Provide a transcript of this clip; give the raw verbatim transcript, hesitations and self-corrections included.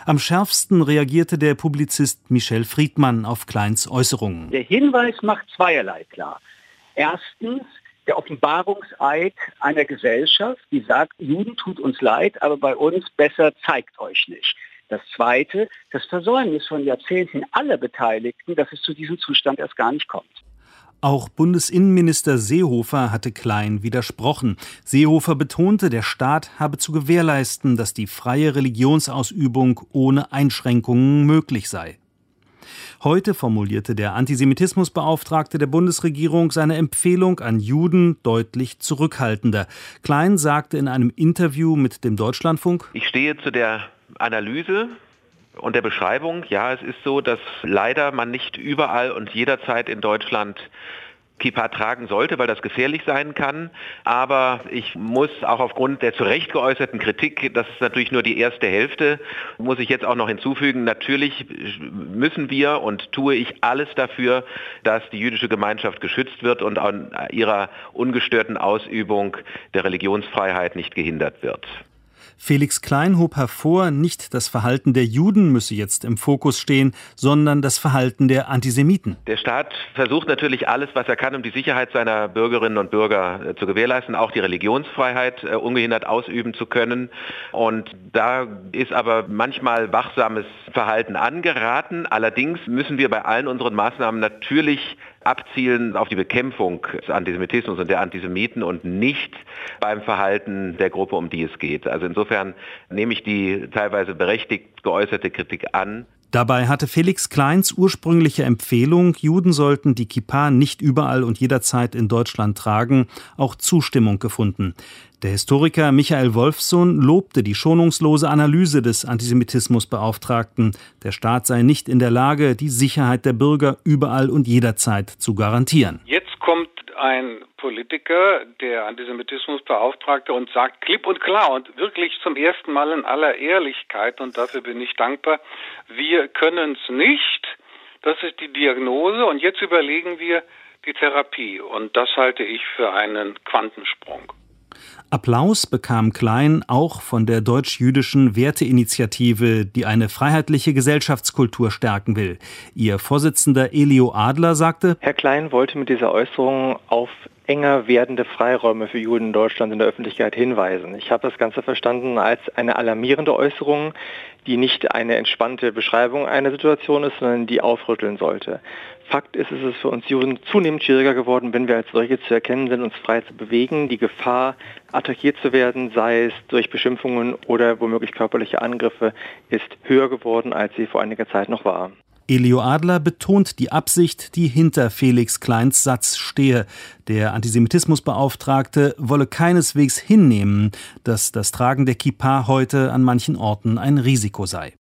Am schärfsten reagierte der Publizist Michel Friedmann auf Kleins Äußerungen. Der Hinweis macht zweierlei klar. Erstens der Offenbarungseid einer Gesellschaft, die sagt, Juden tut uns leid, aber bei uns besser zeigt euch nicht. Das Zweite, das Versäumnis von Jahrzehnten aller Beteiligten, dass es zu diesem Zustand erst gar nicht kommt. Auch Bundesinnenminister Seehofer hatte Klein widersprochen. Seehofer betonte, der Staat habe zu gewährleisten, dass die freie Religionsausübung ohne Einschränkungen möglich sei. Heute formulierte der Antisemitismusbeauftragte der Bundesregierung seine Empfehlung an Juden deutlich zurückhaltender. Klein sagte in einem Interview mit dem Deutschlandfunk: Ich stehe zu der Analyse und der Beschreibung, ja, es ist so, dass leider man nicht überall und jederzeit in Deutschland Kippa tragen sollte, weil das gefährlich sein kann. Aber ich muss auch aufgrund der zu Recht geäußerten Kritik, das ist natürlich nur die erste Hälfte, muss ich jetzt auch noch hinzufügen, natürlich müssen wir und tue ich alles dafür, dass die jüdische Gemeinschaft geschützt wird und an ihrer ungestörten Ausübung der Religionsfreiheit nicht gehindert wird. Felix Klein hob hervor, nicht das Verhalten der Juden müsse jetzt im Fokus stehen, sondern das Verhalten der Antisemiten. Der Staat versucht natürlich alles, was er kann, um die Sicherheit seiner Bürgerinnen und Bürger zu gewährleisten, auch die Religionsfreiheit äh, ungehindert ausüben zu können. Und da ist aber manchmal wachsames Verhalten angeraten. Allerdings müssen wir bei allen unseren Maßnahmen natürlich abzielen auf die Bekämpfung des Antisemitismus und der Antisemiten und nicht beim Verhalten der Gruppe, um die es geht. Also insofern nehme ich die teilweise berechtigt geäußerte Kritik an. Dabei hatte Felix Kleins ursprüngliche Empfehlung, Juden sollten die Kippa nicht überall und jederzeit in Deutschland tragen, auch Zustimmung gefunden. Der Historiker Michael Wolfsohn lobte die schonungslose Analyse des Antisemitismusbeauftragten. Der Staat sei nicht in der Lage, die Sicherheit der Bürger überall und jederzeit zu garantieren. Jetzt kommt ein Politiker, der Antisemitismusbeauftragte, und sagt klipp und klar und wirklich zum ersten Mal in aller Ehrlichkeit, und dafür bin ich dankbar, wir können es nicht, das ist die Diagnose, und jetzt überlegen wir die Therapie. Und das halte ich für einen Quantensprung. Applaus bekam Klein auch von der deutsch-jüdischen Werteinitiative, die eine freiheitliche Gesellschaftskultur stärken will. Ihr Vorsitzender Elio Adler sagte: Herr Klein wollte mit dieser Äußerung auf enger werdende Freiräume für Juden in Deutschland in der Öffentlichkeit hinweisen. Ich habe das Ganze verstanden als eine alarmierende Äußerung, die nicht eine entspannte Beschreibung einer Situation ist, sondern die aufrütteln sollte. Fakt ist, es ist für uns Juden zunehmend schwieriger geworden, wenn wir als solche zu erkennen sind, uns frei zu bewegen. Die Gefahr, attackiert zu werden, sei es durch Beschimpfungen oder womöglich körperliche Angriffe, ist höher geworden, als sie vor einiger Zeit noch war. Elio Adler betont die Absicht, die hinter Felix Kleins Satz stehe. Der Antisemitismusbeauftragte wolle keineswegs hinnehmen, dass das Tragen der Kippa heute an manchen Orten ein Risiko sei.